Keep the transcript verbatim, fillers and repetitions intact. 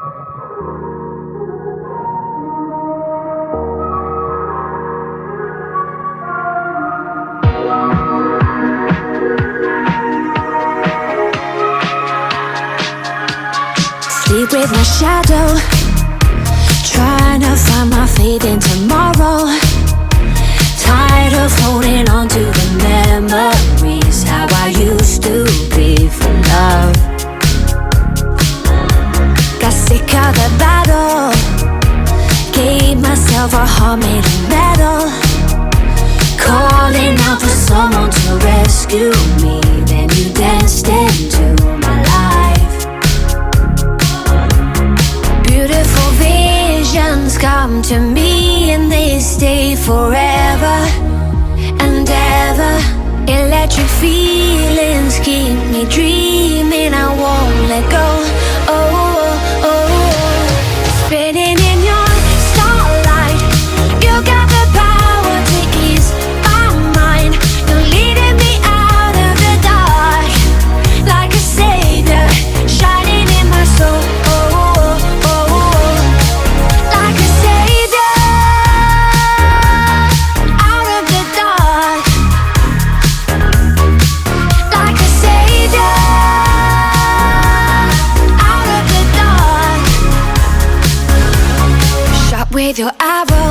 Sleep with my shadow, trying to find my faith in tomorrow. Tired of holding on to the memories, how I used to be for love. Got sick of the battle, gave myself a heart made of metal, calling out for someone to rescue me. Then you danced into my life. Beautiful visions come to me and they stay forever and ever. Electric feelings keep me dreaming, I won't let go. Oh, oh, oh. Spinning in your starlight, you got the power to ease my mind. You're leading me out of the dark like a savior, shining in my soul. With your arrow